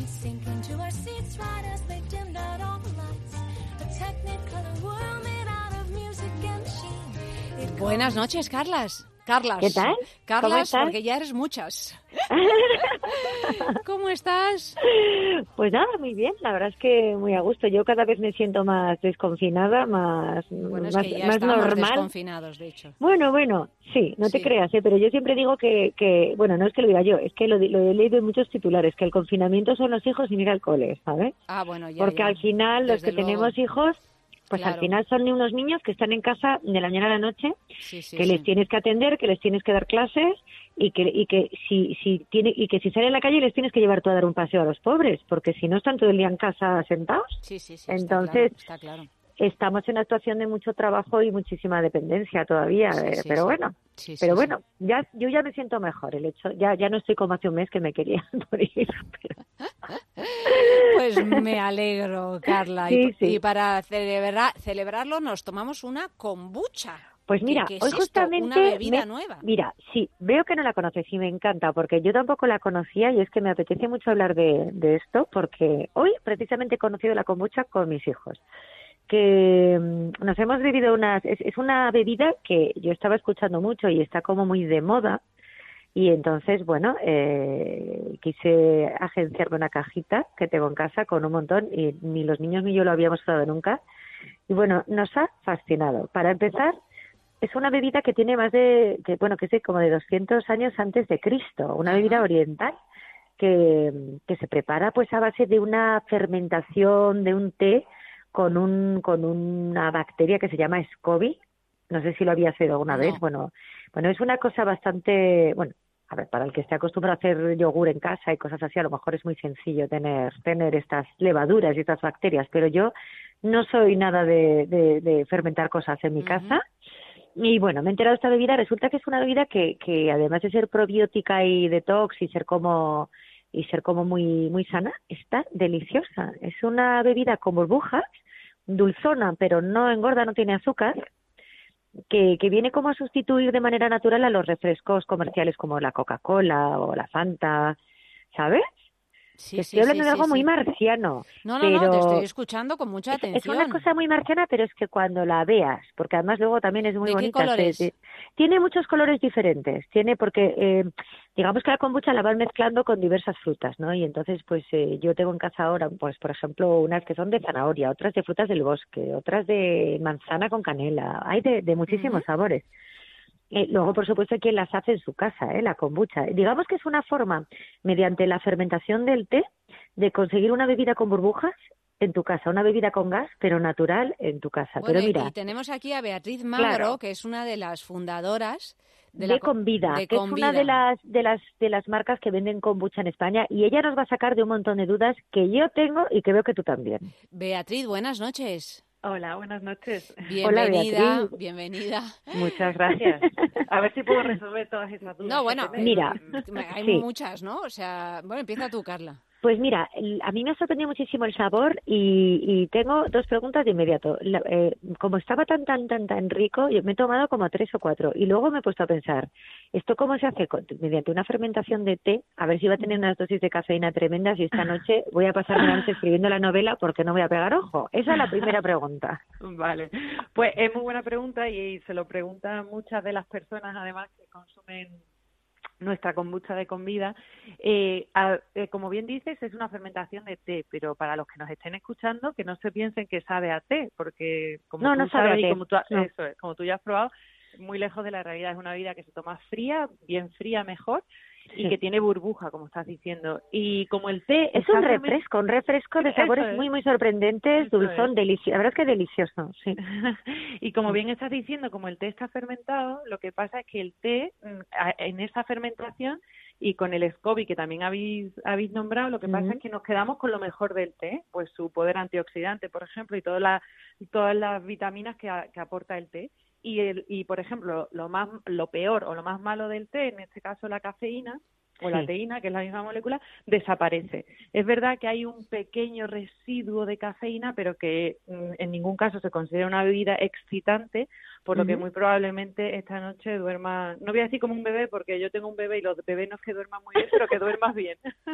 sink into our seats right as they dimmed out all the lights. A technicolor world made out of music and machine. Buenas noches, Carlas. ¿Qué tal? Carlas, porque ya eres muchas. ¿Cómo estás? Pues nada, muy bien. La verdad es que muy a gusto. Yo cada vez me siento más desconfinada, más que ya más estamos normal. desconfinados, de hecho. Bueno, sí, no te creas, pero yo siempre digo que, bueno, no es que lo diga yo, es que lo he leído en muchos titulares, que el confinamiento son los hijos sin ir al cole, ¿sabes? Ah, bueno, ya. Porque al final los que tenemos hijos, pues claro, al final son unos niños que están en casa de la mañana a la noche, que les sí. tienes que atender, que les tienes que dar clases y que si salen a la calle les tienes que llevar tú a dar un paseo a los pobres, porque si no están todo el día en casa sentados. Sí, entonces está claro. Estamos en una situación de mucho trabajo y muchísima dependencia todavía, pero bueno, yo ya me siento mejor. El hecho, ya no estoy como hace un mes que me quería morir. Pero... Pues me alegro, Carla. Sí. Y para celebrarlo nos tomamos una kombucha. Pues mira, ¿Qué es hoy esto? justamente Una bebida nueva. Mira, sí, veo que no la conoces y me encanta porque yo tampoco la conocía y es que me apetece mucho hablar de esto porque hoy precisamente he conocido la kombucha con mis hijos. Que nos hemos bebido es una bebida que yo estaba escuchando mucho y está como muy de moda y entonces, bueno, quise agenciarme una cajita que tengo en casa con un montón y ni los niños ni yo lo habíamos probado nunca y bueno, nos ha fascinado. Para empezar, es una bebida que tiene que es como de 200 años antes de Cristo, una bebida oriental que se prepara pues a base de una fermentación de un té con una bacteria que se llama SCOBY. No sé si lo habías oído alguna vez. Bueno, es una cosa bastante, a ver, para el que esté acostumbrado a hacer yogur en casa y cosas así, a lo mejor es muy sencillo tener estas levaduras y estas bacterias, pero yo no soy nada de fermentar cosas en mi casa. Y bueno, me he enterado de esta bebida. Resulta que es una bebida que además de ser probiótica y detox y ser como muy muy sana, está deliciosa. Es una bebida con burbujas, dulzona, pero no engorda, no tiene azúcar, que viene como a sustituir de manera natural a los refrescos comerciales como la Coca-Cola o la Fanta, ¿sabes? Estoy hablando de algo muy marciano. No, pero te estoy escuchando con mucha atención. Es una cosa muy marciana, pero es que cuando la veas, porque además luego también es muy bonita. ¿De qué colores? Tiene muchos colores diferentes. Porque digamos que la kombucha la van mezclando con diversas frutas, ¿no? Y entonces, pues yo tengo en casa ahora, pues por ejemplo, unas que son de zanahoria, otras de frutas del bosque, otras de manzana con canela. Hay de muchísimos sabores. Luego, por supuesto, hay quien las hace en su casa, la kombucha. Digamos que es una forma, mediante la fermentación del té, de conseguir una bebida con burbujas en tu casa, una bebida con gas, pero natural en tu casa. Bueno, pero mira, y tenemos aquí a Beatriz Magro, que es una de las fundadoras de Convida, que es una de las marcas que venden kombucha en España, y ella nos va a sacar de un montón de dudas que yo tengo y que veo que tú también. Beatriz, buenas noches. Hola, buenas noches. Bienvenida, bienvenida. Muchas gracias. A ver si puedo resolver todas esas dudas. No, bueno, mira, hay muchas, ¿no? O sea, bueno, empieza tú, Carla. Pues mira, a mí me ha sorprendido muchísimo el sabor y tengo dos preguntas de inmediato. Como estaba tan rico, yo me he tomado como 3 o 4 y luego me he puesto a pensar, ¿esto cómo se hace? Mediante una fermentación de té, a ver si va a tener unas dosis de cafeína tremendas y esta noche voy a pasarme la noche escribiendo la novela porque no voy a pegar ojo. Esa es la primera pregunta. Vale, pues es muy buena pregunta y se lo preguntan muchas de las personas además que consumen nuestra kombucha de Convida. Como bien dices, es una fermentación de té, pero para los que nos estén escuchando, que no se piensen que sabe a té, porque como tú sabes y como tú ya has probado, muy lejos de la realidad. Es una bebida que se toma fría, bien fría mejor, y que tiene burbuja, como estás diciendo. Y como el té es un refresco de sabores muy muy sorprendentes, dulzón, delicioso. La verdad es que delicioso, sí. Y como bien estás diciendo, como el té está fermentado, lo que pasa es que el té, en esa fermentación y con el SCOBY que también habéis nombrado, lo que pasa es que nos quedamos con lo mejor del té, pues su poder antioxidante, por ejemplo, y todas las vitaminas que aporta el té. Y por ejemplo, lo peor o lo más malo del té, en este caso la cafeína, o la teína, que es la misma molécula, desaparece. Es verdad que hay un pequeño residuo de cafeína, pero que en ningún caso se considera una bebida excitante, por lo que muy probablemente esta noche duerma, no voy a decir como un bebé, porque yo tengo un bebé y los bebés no es que duerman muy bien, pero que duermas bien.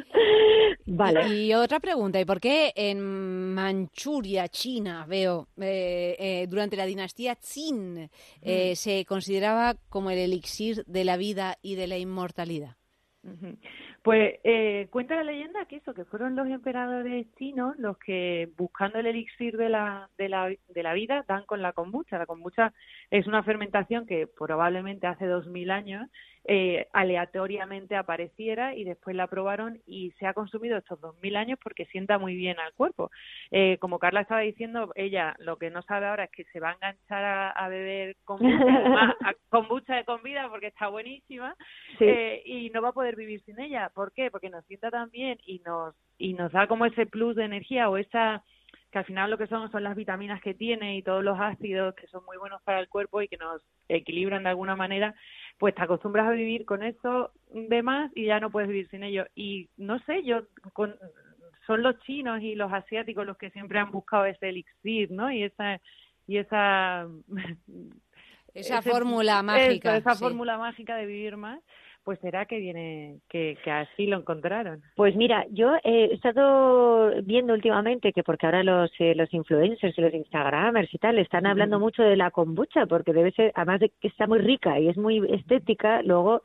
Vale. Y otra pregunta, ¿y por qué en Manchuria, China, veo, durante la dinastía Qin, se consideraba como el elixir de la vida y de la inmortalidad? Pues cuenta la leyenda que fueron los emperadores chinos los que, buscando el elixir de la vida, dan con la kombucha. La kombucha es una fermentación que probablemente hace 2000 años aleatoriamente apareciera y después la probaron y se ha consumido estos 2000 años porque sienta muy bien al cuerpo. Como Carla estaba diciendo, ella lo que no sabe ahora es que se va a enganchar a beber kombucha, además, kombucha con vida porque está buenísima, Sí. Y no va a poder vivir sin ella. ¿Por qué? Porque nos sienta tan bien y nos da como ese plus de energía o esa, que al final lo que son las vitaminas que tiene y todos los ácidos que son muy buenos para el cuerpo y que nos equilibran de alguna manera, pues te acostumbras a vivir con eso de más y ya no puedes vivir sin ello. Y no sé, son los chinos y los asiáticos los que siempre han buscado ese elixir, ¿no? Y esa fórmula mágica. Esa sí. fórmula mágica de vivir más, pues será que así lo encontraron. Pues mira, yo he estado viendo últimamente que porque ahora los influencers y los instagramers y tal están hablando mucho de la kombucha porque debe ser, además de que está muy rica y es muy estética, luego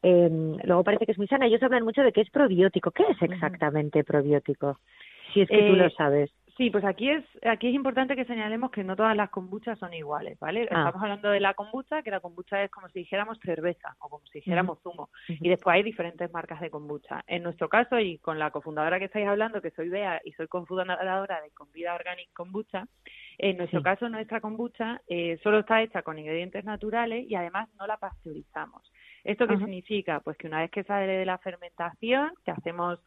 parece que es muy sana. Ellos hablan mucho de que es probiótico. ¿Qué es exactamente probiótico? Si es que tú lo sabes. Sí, pues aquí es importante que señalemos que no todas las kombuchas son iguales, ¿vale? Estamos hablando de la kombucha, que la kombucha es como si dijéramos cerveza o como si dijéramos zumo. Y después hay diferentes marcas de kombucha. En nuestro caso, y con la cofundadora que estáis hablando, que soy Bea y soy cofundadora de Convida Organic Kombucha, en nuestro caso nuestra kombucha solo está hecha con ingredientes naturales y además no la pasteurizamos. ¿Esto qué significa? Pues que una vez que sale de la fermentación, que hacemos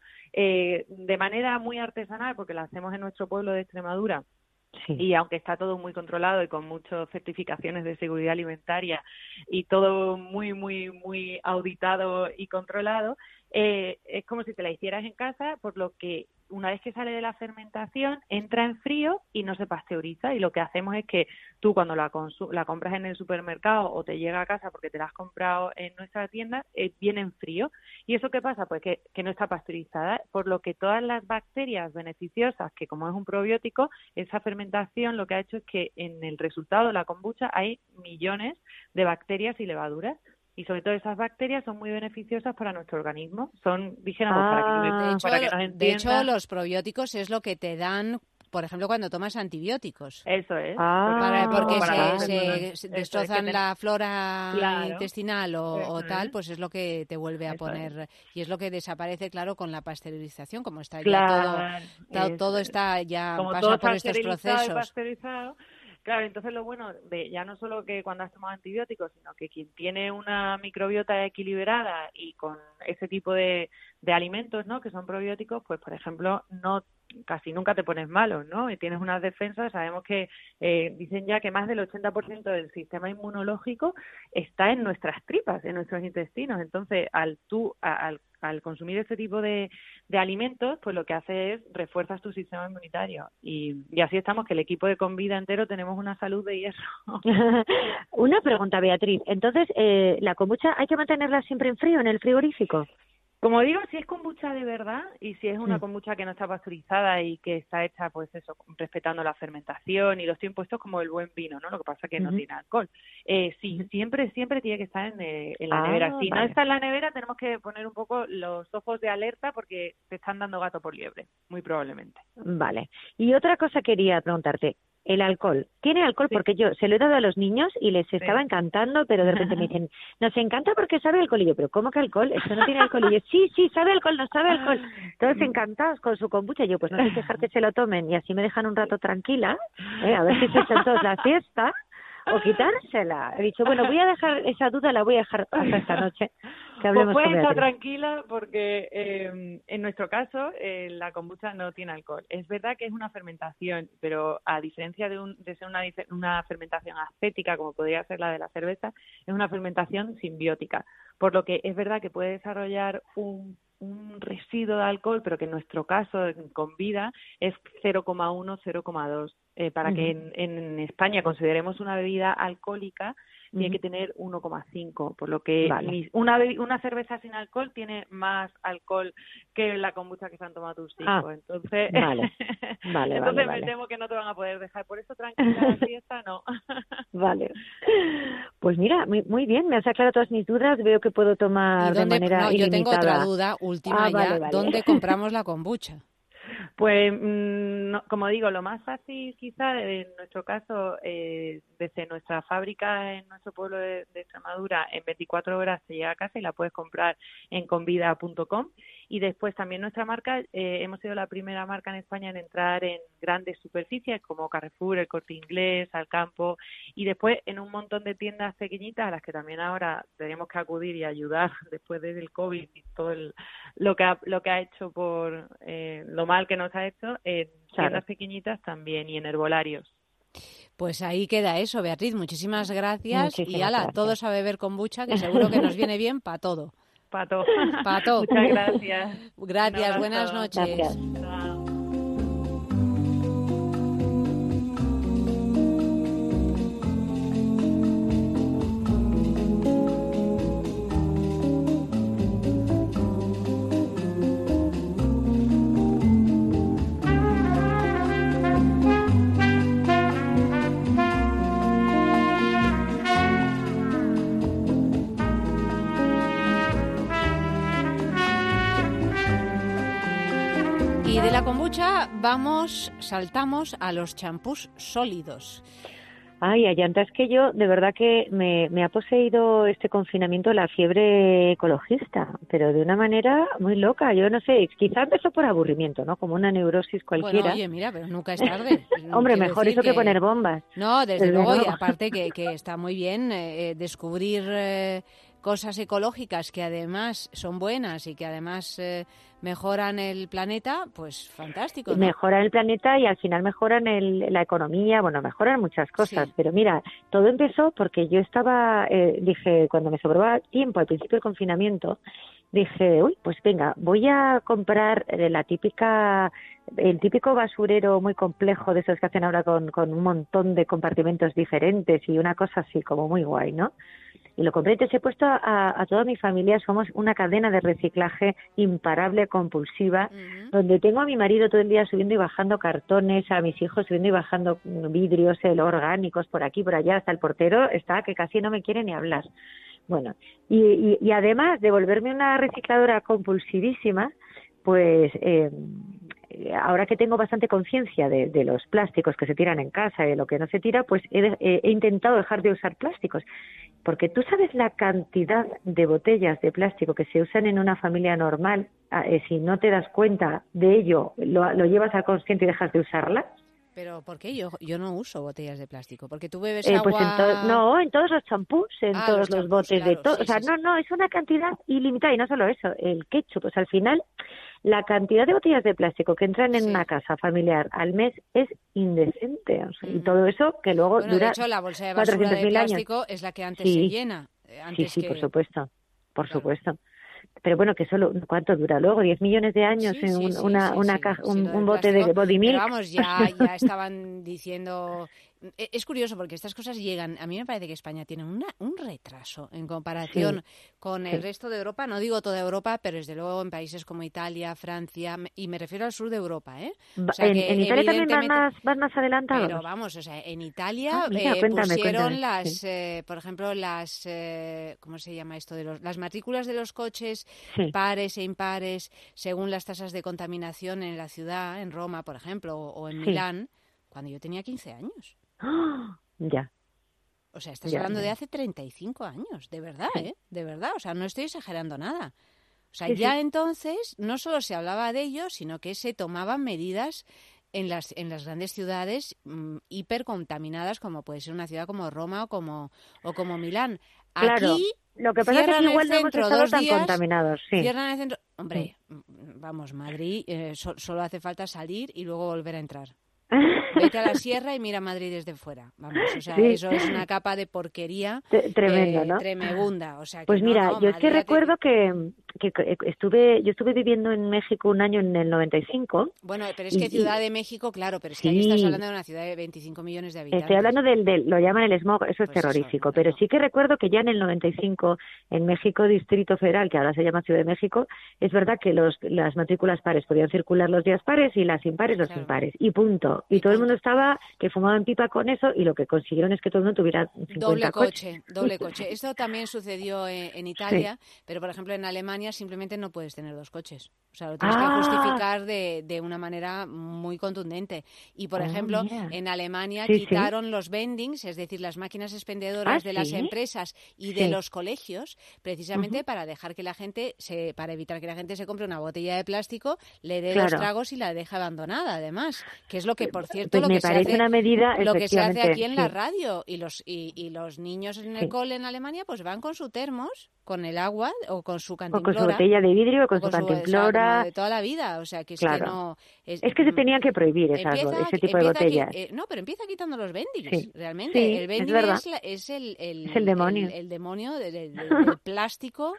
de manera muy artesanal, porque la hacemos en nuestro pueblo de Extremadura, y aunque está todo muy controlado y con muchas certificaciones de seguridad alimentaria y todo muy, muy, muy auditado y controlado, es como si te la hicieras en casa, por lo que una vez que sale de la fermentación entra en frío y no se pasteuriza, y lo que hacemos es que tú cuando la compras en el supermercado o te llega a casa porque te la has comprado en nuestra tienda, viene en frío. ¿Y eso qué pasa? Pues que no está pasteurizada, por lo que todas las bacterias beneficiosas, que como es un probiótico, esa fermentación lo que ha hecho es que en el resultado de la kombucha hay millones de bacterias y levaduras. Y sobre todo esas bacterias son muy beneficiosas para nuestro organismo. Son, dijéramos, para que nos entiendan. De hecho, los probióticos es lo que te dan, por ejemplo, cuando tomas antibióticos. Eso es. Porque se Eso destrozan es la flora intestinal o tal, es. pues es lo que te vuelve a poner. Y es lo que desaparece, claro, con la pasteurización, como está Claro, ya todo está ya como pasa todo por está estos esterilizado y procesos. pasteurizado. Claro, entonces lo bueno de ya no solo que cuando has tomado antibióticos, sino que quien tiene una microbiota equilibrada y con ese tipo de alimentos, ¿no?, que son probióticos, pues por ejemplo casi nunca te pones malo, ¿no? Y tienes unas defensas. Sabemos que dicen ya que más del 80% del sistema inmunológico está en nuestras tripas, en nuestros intestinos. Entonces, al consumir este tipo de alimentos, pues lo que hace es refuerzas tu sistema inmunitario. Y así estamos, que el equipo de Convida entero tenemos una salud de hierro. Una pregunta, Beatriz. Entonces, ¿la kombucha hay que mantenerla siempre en frío, en el frigorífico? Como digo, si es kombucha de verdad y si es una kombucha que no está pasteurizada y que está hecha, pues eso, respetando la fermentación y los tiempos, esto es como el buen vino, ¿no? Lo que pasa es que no tiene alcohol. Sí, siempre tiene que estar en la nevera. Si no está en la nevera, tenemos que poner un poco los ojos de alerta porque te están dando gato por liebre, muy probablemente. Vale. Y otra cosa quería preguntarte. El alcohol. ¿Tiene alcohol? Sí. Porque yo se lo he dado a los niños y les estaba encantando, pero de repente me dicen, nos encanta porque sabe alcohol. Y yo, ¿pero cómo que alcohol? Esto no tiene alcohol. Y yo, sí, sabe alcohol, no sabe alcohol. Todos encantados con su kombucha. Y yo, pues no sé dejar que se lo tomen y así me dejan un rato tranquila, a ver si se echan todos la siesta o quitársela. He dicho, bueno, voy a dejar esa duda, la voy a dejar hasta esta noche. Que hablemos Pues con puedes estar Beatriz. tranquila porque en nuestro caso la kombucha no tiene alcohol. Es verdad que es una fermentación, pero a diferencia de ser una fermentación ascética, como podría ser la de la cerveza, es una fermentación simbiótica. Por lo que es verdad que puede desarrollar un residuo de alcohol, pero que en nuestro caso, con vida, es 0,1, 0,2. Para que en España consideremos una bebida alcohólica, tiene que tener 1,5, por lo que Vale. una cerveza sin alcohol tiene más alcohol que la kombucha que se han tomado tus hijos. Entonces, vale. Vale, entonces vale. me temo que no te van a poder dejar. Por eso tranquila la fiesta, no. Vale. Pues mira, muy bien, me has aclarado todas mis dudas, veo que puedo tomar ¿Y de dónde? manera No, yo tengo otra ilimitada. duda, última ya. Vale. ¿Dónde compramos la kombucha? Pues, como digo, lo más fácil quizá en nuestro caso, desde nuestra fábrica en nuestro pueblo de Extremadura, en 24 horas te llega a casa y la puedes comprar en convida.com. Y después también nuestra marca, hemos sido la primera marca en España en entrar en grandes superficies como Carrefour, El Corte Inglés, Alcampo, y después en un montón de tiendas pequeñitas a las que también ahora tenemos que acudir y ayudar después del COVID y todo lo que ha hecho por lo mal que nos ha hecho, en tiendas pequeñitas también y en herbolarios. Pues ahí queda eso, Beatriz. Muchísimas gracias. Y Muchísimas ala, gracias. todos a beber kombucha, que seguro que nos viene bien para todo. Pato. Pato. Muchas gracias. Gracias, buenas noches. Gracias. Chao. Y de la kombucha saltamos a los champús sólidos. Ay, Ayanta, es que yo de verdad que me ha poseído este confinamiento la fiebre ecologista, pero de una manera muy loca. Yo no sé, quizá empezó por aburrimiento, ¿no? Como una neurosis cualquiera. Bueno, oye, mira, pero nunca es tarde. Hombre, Quiero mejor decir eso que poner bombas. No, desde Desde luego, y luego. aparte que está muy bien descubrir cosas ecológicas que además son buenas y que además mejoran el planeta, pues fantástico, ¿no? Mejoran el planeta y al final mejoran la economía, bueno, mejoran muchas cosas. Sí. Pero mira, todo empezó porque yo estaba, dije, cuando me sobraba tiempo al principio del confinamiento, dije, uy, pues venga, voy a comprar el típico basurero muy complejo de esos que hacen ahora con un montón de compartimentos diferentes y una cosa así como muy guay, ¿no? Y lo compré, entonces he puesto a toda mi familia, somos una cadena de reciclaje imparable, compulsiva, donde tengo a mi marido todo el día subiendo y bajando cartones, a mis hijos subiendo y bajando vidrios orgánicos por aquí, por allá, hasta el portero está que casi no me quiere ni hablar. Bueno, y además de volverme una recicladora compulsivísima, pues ahora que tengo bastante conciencia de los plásticos que se tiran en casa y de lo que no se tira, pues he intentado dejar de usar plásticos. Porque tú sabes la cantidad de botellas de plástico que se usan en una familia normal, si no te das cuenta de ello, lo llevas al consciente y dejas de usarlas. ¿Pero por qué? Yo no uso botellas de plástico, porque tú bebes agua... Pues en todos los champús, en todos los botes de todo. Sí, o sea, sí, no, es una cantidad ilimitada. Y no solo eso, el ketchup, pues al final la cantidad de botellas de plástico que entran en una casa familiar al mes es indecente. O sea, y todo eso que luego bueno, dura de hecho, la bolsa de basura de 400.000 plástico años. es la que antes se llena. Sí, por supuesto. Pero bueno, que solo, ¿cuánto dura luego? 10 millones de años en un bote de body milk. Pero vamos, ya estaban diciendo... Es curioso porque estas cosas llegan... A mí me parece que España tiene un retraso en comparación con el resto de Europa. No digo toda Europa, pero desde luego en países como Italia, Francia, y me refiero al sur de Europa, ¿eh? O sea, en Italia también van más adelantados. Pero vamos, o sea, en Italia cuéntame. las, por ejemplo, las... ¿cómo se llama esto? Las matrículas de los coches, pares e impares, según las tasas de contaminación en la ciudad, en Roma, por ejemplo, o en Milán, cuando yo tenía 15 años. Ya. O sea, estás hablando de hace 35 años, de verdad, ¿eh? De verdad, o sea, no estoy exagerando nada. O sea, entonces no solo se hablaba de ello, sino que se tomaban medidas en las grandes ciudades hipercontaminadas, como puede ser una ciudad como Roma o como Milán. Claro. Aquí Lo que pasa es que cierran aquí el igual no hemos centro estado 2 tan días, contaminados, sí. cierran el centro... Hombre, vamos, Madrid, solo hace falta salir y luego volver a entrar. Vete a la sierra y mira Madrid desde fuera. Vamos, o sea, Sí. eso es una capa de porquería Tremendo, ¿no? tremebunda. O sea, que Pues mira, yo es que Madrid recuerdo que yo estuve viviendo en México un año en el 95. Bueno, pero es que Ciudad de México, claro, pero es que ahí Sí, estás hablando de una ciudad de 25 millones de habitantes. estoy hablando lo llaman el smog, eso es Pues terrorífico, eso, pero no. sí que recuerdo que ya en el 95, en México Distrito Federal, que ahora se llama Ciudad de México, es verdad que las matrículas pares podían circular los días pares y las impares los Claro. impares, y punto. Y todo el mundo estaba que fumaban pipa con eso, y lo que consiguieron es que todo el mundo tuviera 50 coches. Doble coche. Esto también sucedió en Italia, pero por ejemplo en Alemania simplemente no puedes tener 2 coches. O sea, lo tienes que justificar de una manera muy contundente. Y por ejemplo, mira. en Alemania Sí, quitaron los vendings, es decir, las máquinas expendedoras de las ¿sí? empresas y de Sí. los colegios, precisamente para dejar que la gente para evitar que la gente se compre una botella de plástico, le dé 2 tragos y la deje abandonada, además, que es lo que, por cierto, Pues lo me que se parece hace, una medida, lo que se hace efectivamente, aquí en la sí. radio, y los niños en el cole en Alemania pues van con su termos, con el agua o con su O con cantimplora. su botella de vidrio, o con o su o sea, cantimplora. como de toda la vida, o sea, que es que Claro. no... Es que se tenían que prohibir ese tipo de botellas. No, pero empieza quitando los vendings, Sí. realmente. Sí, El es vending verdad. es el demonio. el demonio del plástico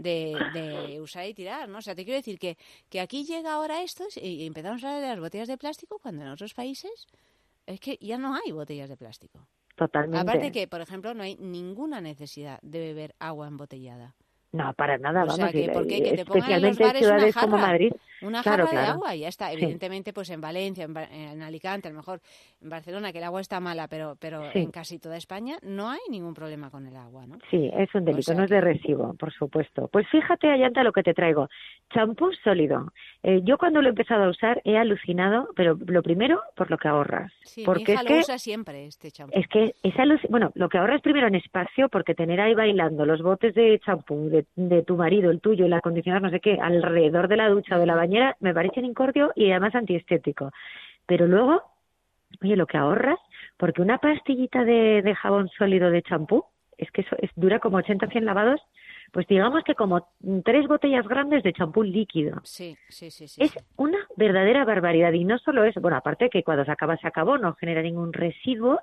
de usar y tirar, ¿no? O sea, te quiero decir que aquí llega ahora esto y empezamos a hablar de las botellas de plástico cuando en otros países es que ya no hay botellas de plástico. Totalmente. Aparte que, por ejemplo, no hay ninguna necesidad de beber agua embotellada. No, para nada, O sea, vamos. porque que te pongan en los Especialmente en bares ciudades como Madrid. una Claro, jarra de claro. agua y ya está. Sí. Evidentemente, pues en Valencia, en Alicante, a lo mejor en Barcelona, que el agua está mala, pero Sí. en casi toda España no hay ningún problema con el agua, ¿no? Sí, es un delito, O sea no es que- de recibo, por supuesto. Pues fíjate, Ayanta, lo que te traigo. Champú sólido. Yo cuando lo he empezado a usar he alucinado, pero lo primero, por lo que ahorras. Sí, mi porque hija es lo que usa siempre, este champú. Es que bueno, lo que ahorras primero en espacio, porque tener ahí bailando los botes de champú de tu marido, el tuyo, el acondicionador, no sé qué, alrededor de la ducha o de la bañera, me parece un incordio y además antiestético. Pero luego, oye, lo que ahorras, porque una pastillita de jabón sólido de champú, es que eso dura como 80-100 lavados, pues digamos que como 3 botellas grandes de champú líquido. Sí. Es una verdadera barbaridad. Y no solo eso, bueno, aparte que cuando se acabó no genera ningún residuo,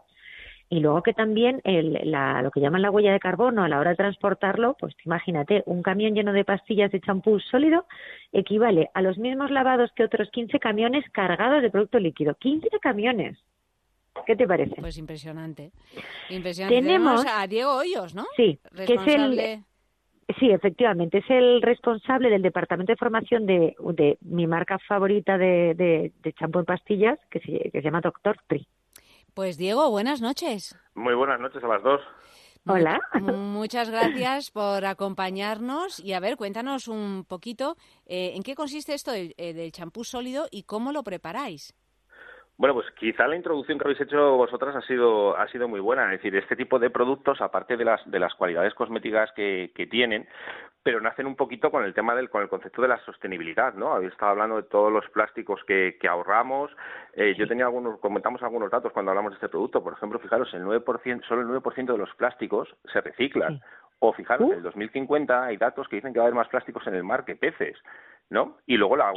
y luego que también lo que llaman la huella de carbono a la hora de transportarlo, pues imagínate, un camión lleno de pastillas de champú sólido equivale a los mismos lavados que otros 15 camiones cargados de producto líquido. 15 camiones. ¿Qué te parece? Pues impresionante. Impresionante. Tenemos a Diego Hoyos, ¿no? Sí, que es Responsable... Sí, efectivamente, es el responsable del departamento de formación de mi marca favorita de champú en pastillas, que se llama Dr. Tri. Pues Diego, buenas noches. Muy buenas noches a las dos. Hola. Muchas gracias por acompañarnos y a ver, cuéntanos un poquito en qué consiste esto del champú sólido y cómo lo preparáis. Bueno, pues quizá la introducción que habéis hecho vosotras ha sido muy buena. Es decir, este tipo de productos, aparte de las cualidades cosméticas que tienen, pero nacen un poquito con el tema con el concepto de la sostenibilidad, ¿no? Habéis estado hablando de todos los plásticos que ahorramos. Yo comentamos algunos datos cuando hablamos de este producto. Por ejemplo, fijaros, solo el 9% de los plásticos se reciclan. Sí. O fijaros, en el 2050 hay datos que dicen que va a haber más plásticos en el mar que peces, ¿no? Y luego la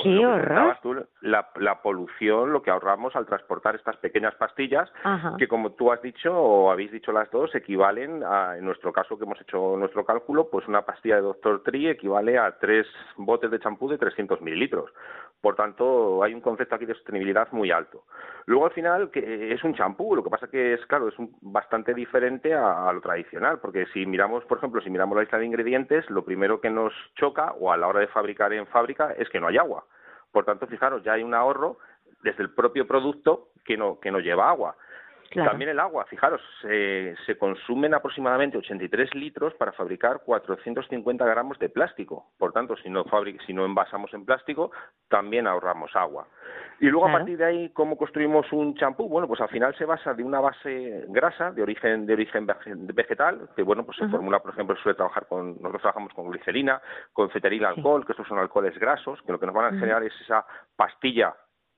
polución, lo que ahorramos al transportar estas pequeñas pastillas, que como tú has dicho o habéis dicho las dos, equivalen a, en nuestro caso que hemos hecho nuestro cálculo, pues una pastilla de Dr. Tri equivale a 3 botes de champú de 300 mililitros. Por tanto, hay un concepto aquí de sostenibilidad muy alto. Luego, al final, que es un champú, lo que pasa que es bastante diferente a lo tradicional, porque si miramos, por ejemplo, la lista de ingredientes, lo primero que nos choca, o a la hora de fabricar en fábrica, es que no hay agua. Por tanto, fijaros, ya hay un ahorro desde el propio producto que no lleva agua. Claro. También el agua, fijaros, se consumen aproximadamente 83 litros para fabricar 450 gramos de plástico. Por tanto, si no envasamos en plástico, también ahorramos agua. Y luego, a partir de ahí, ¿cómo construimos un champú? Bueno, pues al final se basa de una base grasa de origen vegetal, que bueno, pues se formula, por ejemplo, nosotros trabajamos con glicerina, con ceteril alcohol, que estos son alcoholes grasos, que lo que nos van a generar es esa pastilla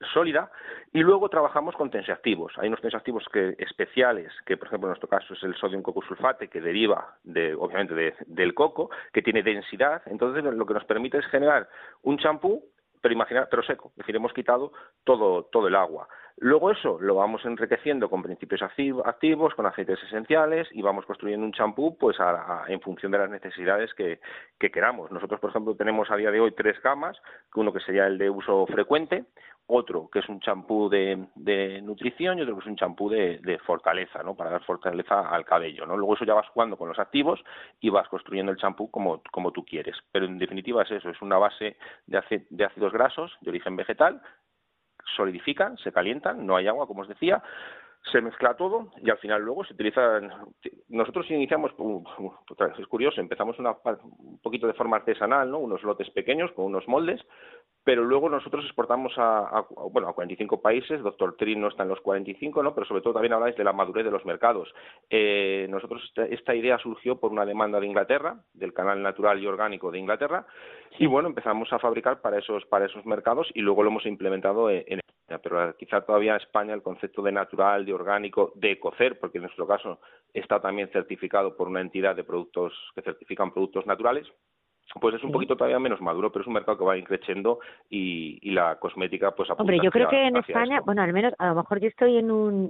sólida, y luego trabajamos con tensioactivos. Hay unos tensioactivos especiales, que por ejemplo en nuestro caso es el sodium cocosulfate, que deriva obviamente del coco, que tiene densidad. Entonces lo que nos permite es generar un champú, pero seco, es decir, hemos quitado todo el agua. Luego eso lo vamos enriqueciendo con principios activos, con aceites esenciales, y vamos construyendo un champú pues en función de las necesidades que queramos. Nosotros, por ejemplo, tenemos a día de hoy 3 gamas, uno que sería el de uso frecuente, otro que es un champú de nutrición y otro que es un champú de fortaleza, ¿no? Para dar fortaleza al cabello, ¿no? Luego eso ya vas jugando con los activos y vas construyendo el champú como tú quieres. Pero en definitiva es eso, es una base de ácidos grasos de origen vegetal, solidifican, se calientan, no hay agua, como os decía, se mezcla todo y al final luego se utilizan. Nosotros iniciamos, es curioso, empezamos un poquito de forma artesanal, ¿no? Unos lotes pequeños con unos moldes, pero luego nosotros exportamos a 45 países. Dr. Tree no está en los 45, ¿no? Pero sobre todo también habláis de la madurez de los mercados. Nosotros esta idea surgió por una demanda de Inglaterra, del canal natural y orgánico de Inglaterra, y bueno, empezamos a fabricar para esos mercados y luego lo hemos implementado en España. Pero quizá todavía en España el concepto de natural, de orgánico, de EcoCert, porque en nuestro caso está también certificado por una entidad de productos que certifican productos naturales, pues es un poquito todavía menos maduro, pero es un mercado que va creciendo y la cosmética pues apunta. Hombre, yo creo que en España, esto. bueno, al menos a lo mejor yo estoy en un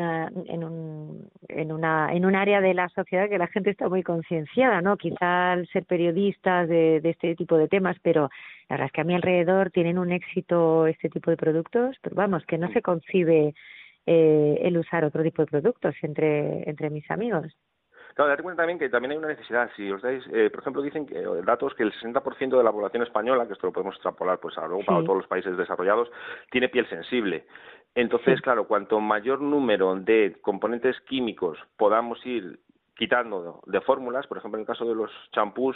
área de la sociedad que la gente está muy concienciada, ¿no? Quizá al ser periodistas de este tipo de temas, pero la verdad es que a mi alrededor tienen un éxito este tipo de productos, pero vamos, que no se concibe el usar otro tipo de productos entre mis amigos. Claro, date cuenta también que también hay una necesidad. Si os dais, por ejemplo, dicen que datos que el 60% de la población española, que esto lo podemos extrapolar pues a luego para todos los países desarrollados, tiene piel sensible. Entonces, claro, cuanto mayor número de componentes químicos podamos ir quitando de fórmulas, por ejemplo, en el caso de los champús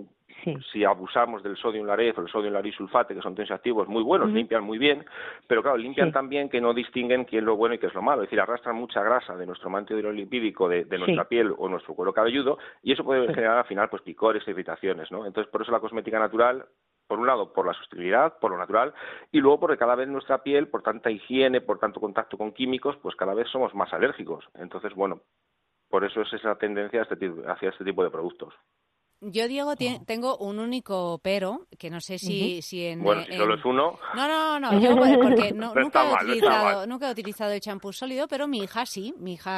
si abusamos del sodium laureth o el sodium laurisulfate, que son tensioactivos muy buenos, limpian muy bien, pero claro, limpian también que no distinguen qué es lo bueno y qué es lo malo, es decir, arrastran mucha grasa de nuestro manto hidrolipídico de nuestra piel o nuestro cuero cabelludo, y eso puede generar al final pues picores e irritaciones, ¿no? Entonces, por eso la cosmética natural, por un lado, por la sostenibilidad, por lo natural, y luego porque cada vez nuestra piel, por tanta higiene, por tanto contacto con químicos, pues cada vez somos más alérgicos. Entonces, bueno, por eso es esa tendencia hacia este tipo de productos. Yo, Diego, tengo un único pero, que no sé si en... Bueno, si solo es uno... No, yo porque nunca he utilizado el champú sólido, pero mi hija sí,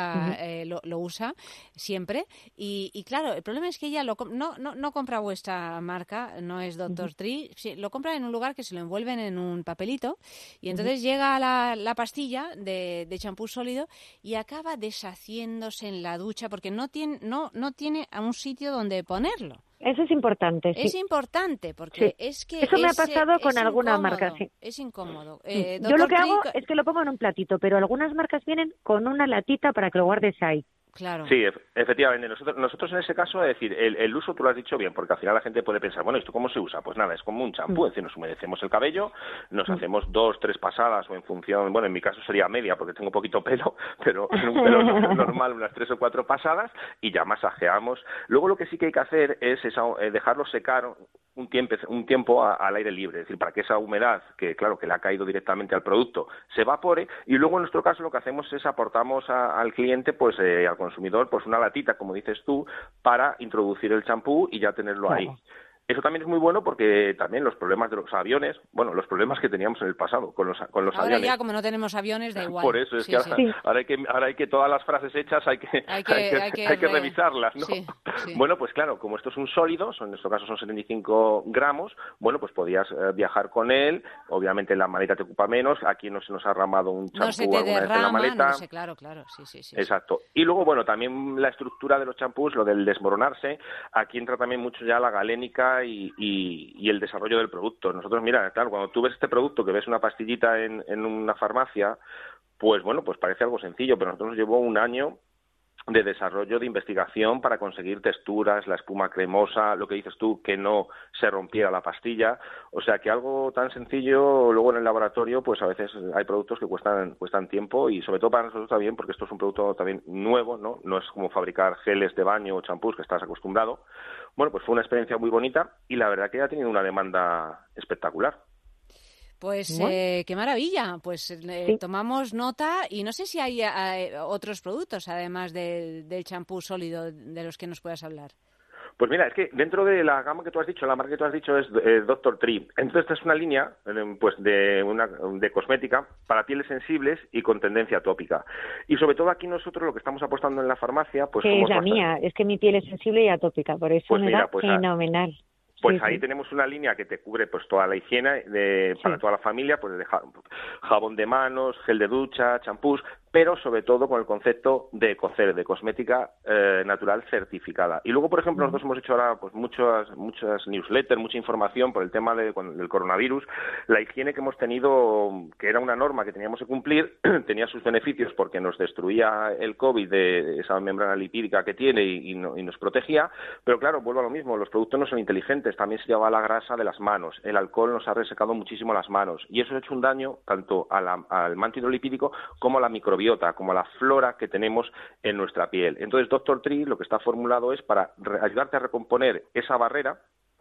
lo usa siempre. Y claro, el problema es que ella no compra vuestra marca, no es Dr. Tree, lo compra en un lugar que se lo envuelven en un papelito, y entonces llega la pastilla de champú sólido y acaba deshaciéndose en la ducha porque no tiene a un sitio donde ponerlo. Eso es importante, sí. Es importante, porque es que... Eso me ha pasado con algunas marcas, sí. Es incómodo. Yo lo que hago es que lo pongo en un platito, pero algunas marcas vienen con una latita para que lo guardes ahí. Claro. Sí, efectivamente. Nosotros en ese caso, es decir, el uso tú lo has dicho bien, porque al final la gente puede pensar, bueno, ¿esto cómo se usa? Pues nada, es como un champú, es decir, nos humedecemos el cabello, nos hacemos 2, 3 pasadas o en función, bueno, en mi caso sería media porque tengo poquito pelo, pero en un pelo normal unas 3 o 4 pasadas y ya masajeamos. Luego lo que sí que hay que hacer es dejarlo secar un tiempo al aire libre, es decir, para que esa humedad, que claro, que le ha caído directamente al producto, se evapore, y luego en nuestro caso lo que hacemos es aportamos al cliente, pues al consumidor, pues una latita, como dices tú, para introducir el champú y ya tenerlo ahí. Eso también es muy bueno porque también los problemas de los aviones, bueno, los problemas que teníamos en el pasado con los aviones. Ahora ya, como no tenemos aviones, da igual. Por eso es que ahora hay que todas las frases hechas hay que revisarlas, ¿no? Sí. Bueno, pues claro, como esto es un sólido, en nuestro caso son 75 gramos, bueno, pues podías viajar con él, obviamente la maleta te ocupa menos, aquí no se nos ha derramado un champú no se te alguna vez en la maleta. No sé, claro, sí. Exacto. Y luego, bueno, también la estructura de los champús, lo del desmoronarse, aquí entra también mucho ya la galénica y el desarrollo del producto. Nosotros, mira, claro, cuando tú ves este producto, que ves una pastillita en una farmacia, pues bueno, pues parece algo sencillo, pero nosotros nos llevó un año de desarrollo, de investigación para conseguir texturas, la espuma cremosa, lo que dices tú, que no se rompiera la pastilla. O sea, que algo tan sencillo, luego en el laboratorio, pues a veces hay productos que cuestan tiempo, y sobre todo para nosotros también, porque esto es un producto también nuevo, ¿no? No es como fabricar geles de baño o champús que estás acostumbrado. Bueno, pues fue una experiencia muy bonita y la verdad que ha tenido una demanda espectacular. Pues qué maravilla, pues Sí. tomamos nota y no sé si hay otros productos además del champú sólido de los que nos puedas hablar. Pues mira, es que dentro de la gama que tú has dicho, la marca que tú has dicho es Dr. Tree. Entonces esta es una línea pues de cosmética para pieles sensibles y con tendencia atópica. Y sobre todo aquí nosotros lo que estamos apostando en la farmacia, pues que es la mía, es que mi piel es sensible y atópica, por eso pues me mira, da fenomenal. Pues Sí, ahí sí. tenemos una línea que te cubre pues toda la higiene para toda la familia, pues de jabón de manos, gel de ducha, champús, pero sobre todo con el concepto de EcoCert, de cosmética natural certificada. Y luego, por ejemplo, nosotros hemos hecho ahora pues muchas newsletters, mucha información por el tema del coronavirus. La higiene que hemos tenido, que era una norma que teníamos que cumplir, tenía sus beneficios porque nos destruía el COVID de esa membrana lipídica que tiene y nos protegía, pero claro, vuelvo a lo mismo, los productos no son inteligentes, también se llevaba la grasa de las manos, el alcohol nos ha resecado muchísimo las manos y eso ha hecho un daño tanto al manto hidrolipídico como a la microbiota, como a la flora que tenemos en nuestra piel. Entonces, Dr. Tree lo que está formulado es para ayudarte a recomponer esa barrera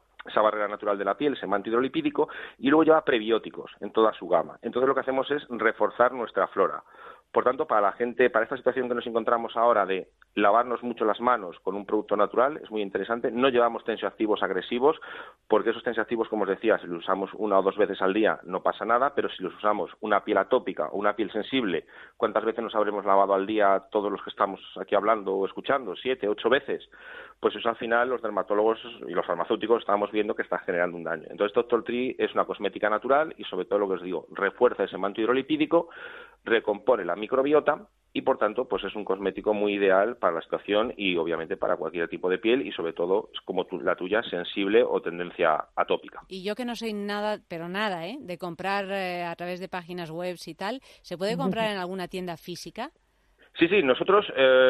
natural de la piel, ese manto hidrolipídico, y luego lleva prebióticos en toda su gama. Entonces lo que hacemos es reforzar nuestra flora. Por tanto, para la gente, para esta situación que nos encontramos ahora de lavarnos mucho las manos con un producto natural, es muy interesante. No llevamos tensioactivos agresivos, porque esos tensioactivos, como os decía, si los usamos 1 o 2 veces al día no pasa nada, pero si los usamos una piel atópica o una piel sensible, ¿cuántas veces nos habremos lavado al día todos los que estamos aquí hablando o escuchando? 7, 8 veces. Pues eso al final los dermatólogos y los farmacéuticos estamos viendo que está generando un daño. Entonces, Dr. Tree es una cosmética natural y sobre todo lo que os digo, refuerza ese manto hidrolipídico, recompone la microbiota y por tanto pues es un cosmético muy ideal para la situación y obviamente para cualquier tipo de piel y sobre todo como la tuya sensible o tendencia atópica. Y yo que no soy nada, pero nada, de comprar a través de páginas web y tal, ¿se puede comprar en alguna tienda física? Sí, nosotros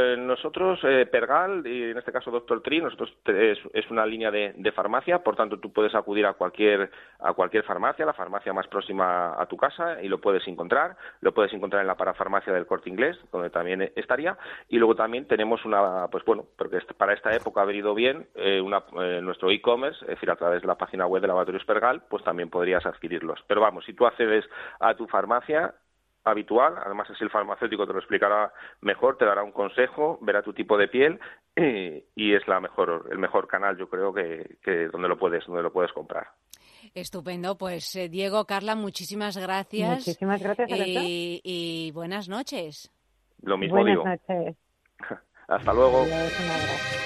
Pergal, y en este caso Dr. Tree, es una línea de farmacia, por tanto tú puedes acudir a cualquier farmacia, la farmacia más próxima a tu casa y lo puedes encontrar en la parafarmacia del Corte Inglés, donde también estaría, y luego también tenemos porque para esta época ha venido bien, nuestro e-commerce, es decir, a través de la página web de Laboratorios Pergal, pues también podrías adquirirlos. Pero vamos, si tú accedes a tu farmacia habitual, además es el farmacéutico, te lo explicará mejor, te dará un consejo, verá tu tipo de piel y es el mejor canal, yo creo que donde lo puedes comprar. Estupendo, pues Diego, Carla, muchísimas gracias. Muchísimas gracias a los dos. Y buenas noches. Lo mismo digo. Buenas noches. Hasta luego. Adiós, un abrazo.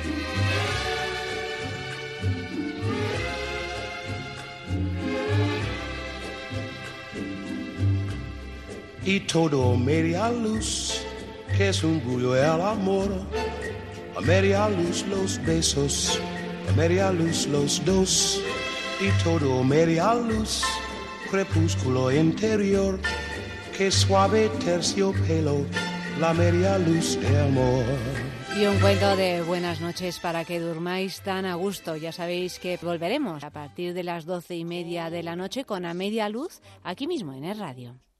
Y todo media luz, que es un bullo el amor. A media luz los besos, a media luz los dos. Y todo media luz, crepúsculo interior. Que suave terciopelo, la media luz de amor. Y un cuento de buenas noches para que durmáis tan a gusto. Ya sabéis que volveremos a partir de las 12:30 de la noche con A Media Luz, aquí mismo en Es Radio.